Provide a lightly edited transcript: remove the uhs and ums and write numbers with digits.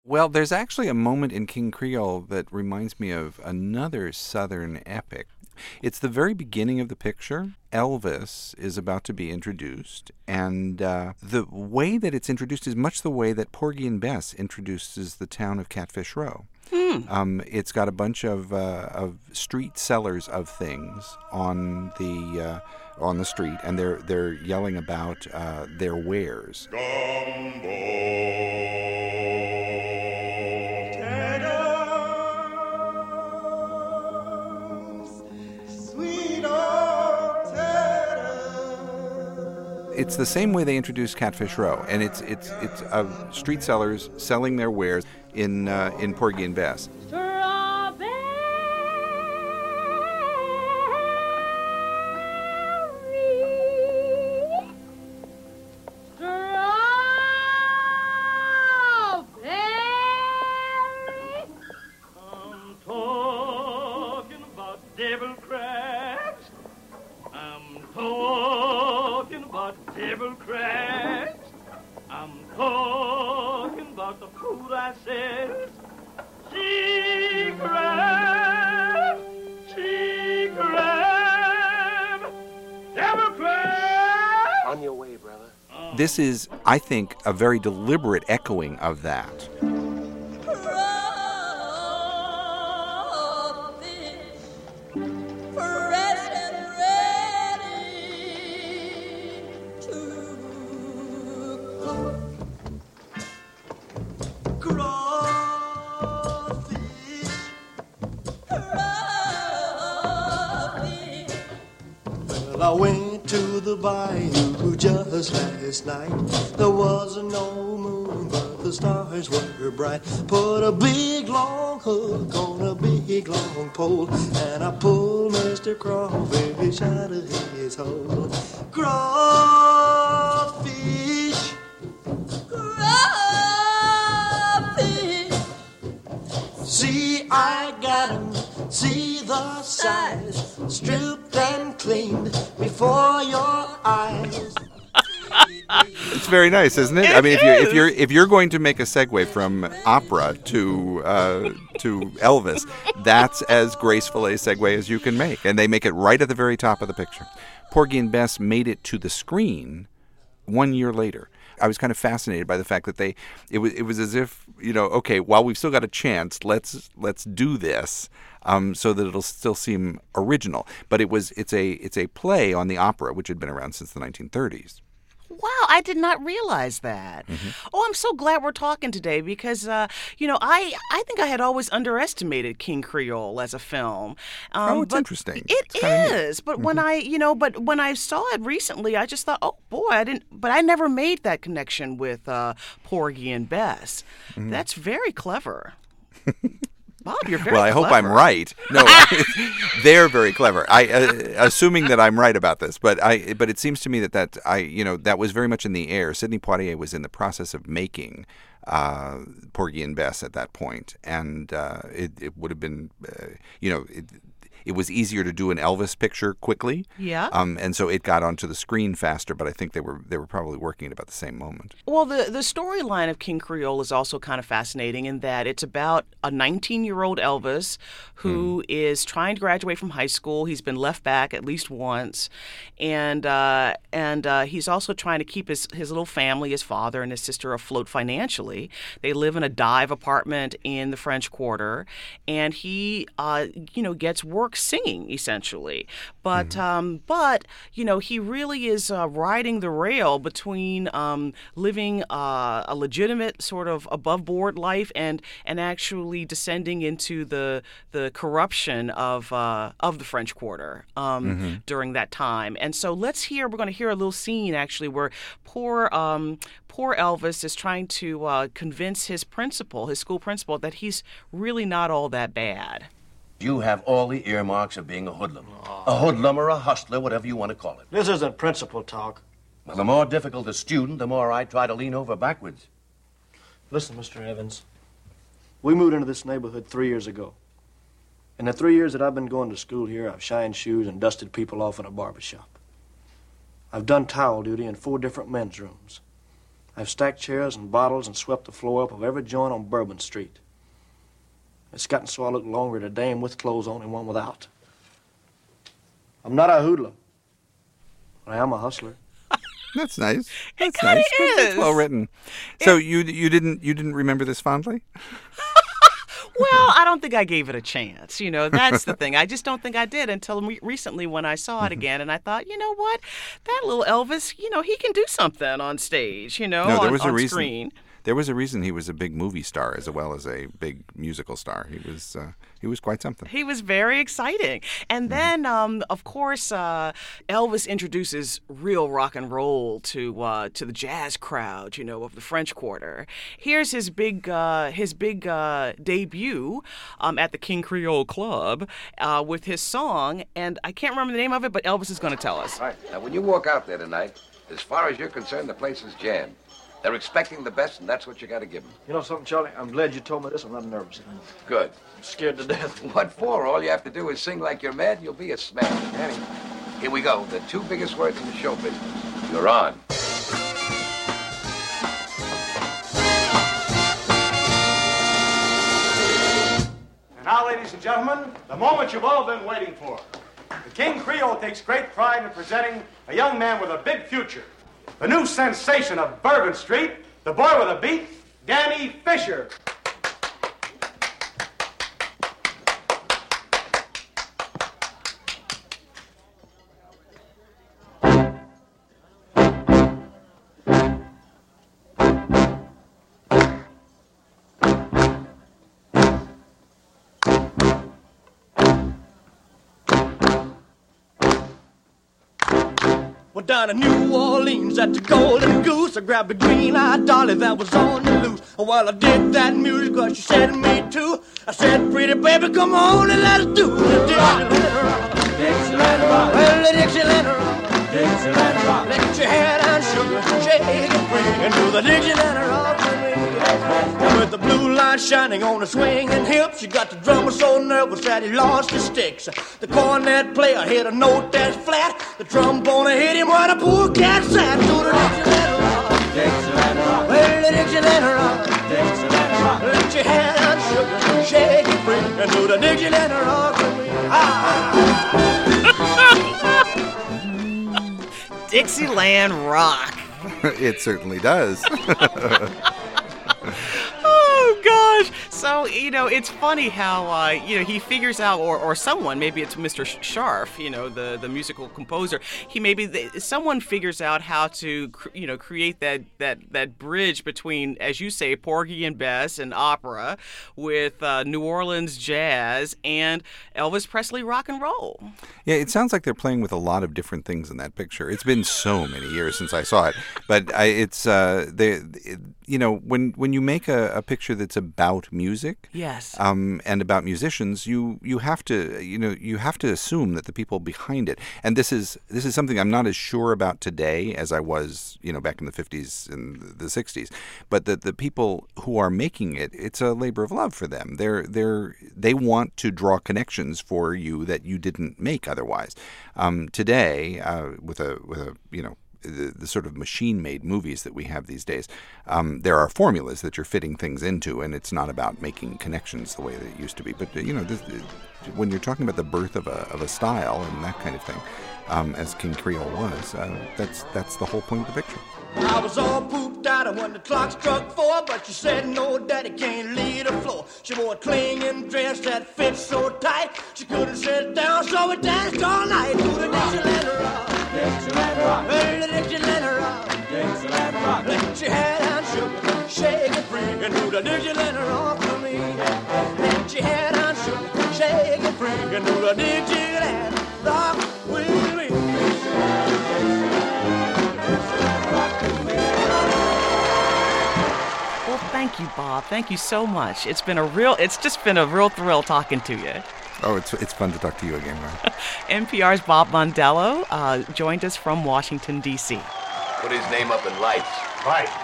Well, there's actually a moment in King Creole that reminds me of another Southern epic. It's the very beginning of the picture. Elvis is about to be introduced, and the way that it's introduced is much the way that Porgy and Bess introduces the town of Catfish Row. It's got a bunch of street sellers of things on the street, and they're yelling about their wares. It's the same way they introduced Catfish Row, and it's street sellers selling their wares in Porgy and Bess. Devil crabs. I'm talking about the food I said. Sea crab, devil crab. On your way, brother. This is, I think, a very deliberate echoing of that. I went to the bayou just last night. There was no moon, but the stars were bright. Put a big long hook on a big long pole, and I pulled Mr. Crawfish out of his hole. Crawfish, crawfish. See, I got him. See the size, stripped and cleaned before your eyes. It's very nice, isn't it? I mean, if you're going to make a segue from opera to Elvis, that's as graceful a segue as you can make, and they make it right at the very top of the picture. Porgy and Bess made it to the screen 1 year later. I was kind of fascinated by the fact that it was as if, okay, while we've still got a chance, let's do this so that it'll still seem original. But it's a play on the opera, which had been around since the 1930s. Wow, I did not realize that. Mm-hmm. Oh, I'm so glad we're talking today because, I think I had always underestimated King Creole as a film. It's interesting. It is, but when I saw it recently, I just thought, oh boy, I never made that connection with Porgy and Bess. Mm-hmm. That's very clever. Bob, you're very Well, I hope clever. I'm right. No, they're very clever. Assuming that I'm right about this, but it seems to me that was very much in the air. Sidney Poitier was in the process of making Porgy and Bess at that point, and it would have been, it was easier to do an Elvis picture quickly. Yeah. And so it got onto the screen faster, but I think they were probably working at about the same moment. Well, the storyline of King Creole is also kind of fascinating in that it's about a 19-year-old Elvis who is trying to graduate from high school. He's been left back at least once, and he's also trying to keep his little family, his father and his sister, afloat financially. They live in a dive apartment in the French Quarter, and he gets work singing essentially, but he really is riding the rail between living a legitimate sort of above board life and actually descending into the corruption of the French Quarter during that time. And so we're going to hear a little scene actually where poor Elvis is trying to convince his school principal, that he's really not all that bad. You have all the earmarks of being a hoodlum. A hoodlum or a hustler, whatever you want to call it. This isn't principal talk. Well, the more difficult a student, the more I try to lean over backwards. Listen, Mr. Evans, we moved into this neighborhood 3 years ago. In the 3 years that I've been going to school here, I've shined shoes and dusted people off in a barber shop. I've done towel duty in 4 different men's rooms. I've stacked chairs and bottles and swept the floor up of every joint on Bourbon Street. It's gotten so I look longer at a dame with clothes on and one without. I'm not a hoodlum, but I am a hustler. That's nice. That's kinda nice. It's is. well written. So you didn't remember this fondly? Well, I don't think I gave it a chance. You know, that's the thing. I just don't think I did until recently when I saw it again. And I thought, you know what? That little Elvis, you know, he can do something on stage, you know, No, there was a on reason. screen. There was a reason he was a big movie star as well as a big musical star. He was quite something. He was very exciting. And then, of course, Elvis introduces real rock and roll to the jazz crowd, you know, of the French Quarter. Here's his big debut at the King Creole Club with his song, and I can't remember the name of it, but Elvis is going to tell us. All right. Now, when you walk out there tonight, as far as you're concerned, the place is jammed. They're expecting the best, and that's what you got to give them. You know something, Charlie? I'm glad you told me this. I'm not nervous. Good. I'm scared to death. What for? All you have to do is sing like you're mad, and you'll be a smash. Annie, here we go. The two biggest words in the show business. You're on. And now, ladies and gentlemen, the moment you've all been waiting for. The King Creole takes great pride in presenting a young man with a big future. The new sensation of Bourbon Street, the boy with a beat, Danny Fisher. Well, down in New Orleans at the Golden Goose, I grabbed a green-eyed dolly that was on the loose. While I did that music, cause she said me too. I said, pretty baby, come on and let's do the Dixieland rock. Dixieland rock. Well, the Dixieland rock. Dixieland rock. Let your head and sugar shake and bring and do the Dixieland rock with me. And with the blue light shining on the swinging hips, you got the drummer so nervous that he lost his sticks. The cornet player hit a note that's flat. The trombone hit him while the poor cat sat. Do the Dixieland rock. Dixieland rock. Well, the Dixieland rock. Dixieland rock. Let your head and sugar shake and bring and do the Dixieland rock with me. Dixieland Rock. It certainly does. Oh, gosh. So, you know, it's funny how, he figures out, or someone, maybe it's Mr. Scharf, you know, the musical composer, someone figures out how to, create that bridge between, as you say, Porgy and Bess and opera with New Orleans jazz and Elvis Presley rock and roll. Yeah, it sounds like they're playing with a lot of different things in that picture. It's been so many years since I saw it, but when you make a picture that's about music, yes, and about musicians, you have to assume that the people behind it, and this is something I'm not as sure about today as I was, back in the 50s and the 60s, but that the people who are making it, it's a labor of love for them. They want to draw connections for you that you didn't make otherwise. Today, with the sort of machine-made movies that we have these days, there are formulas that you're fitting things into, and it's not about making connections the way that it used to be. But when you're talking about the birth of a style and that kind of thing, as King Creole was, that's the whole point of the picture. I was all pooped out when the clock struck 4, but she said no, Daddy can't leave the floor. She wore a clinging dress that fit so tight, she couldn't sit down, so we danced all night to the Dixieland rock. Dixieland rock. Well, the Dixieland rock. Dixieland rock. Let your head and sugar shake and free and do the Dixieland rock for me. Let your head and sugar shake and free and do the Dixieland rock with me. Well, thank you, Bob. Thank you so much. It's just been a real thrill talking to you. Oh, it's fun to talk to you again, Ryan. NPR's Bob Mondello joined us from Washington, D.C. Put his name up in lights. Right.